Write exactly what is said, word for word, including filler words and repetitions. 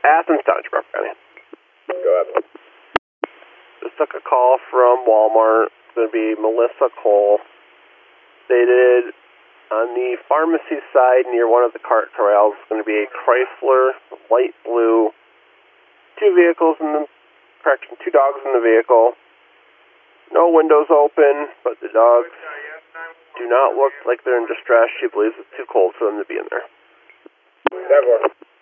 Athens Township, County. Go ahead. Just took a call from Walmart. It's going to be Melissa Cole. Stated on the pharmacy side near one of the cart corrals, it's going to be a Chrysler, light blue, two vehicles in the, correction, two dogs in the vehicle. No windows open, but the dogs do not look like they're in distress. She believes it's too cold for them to be in there. Never.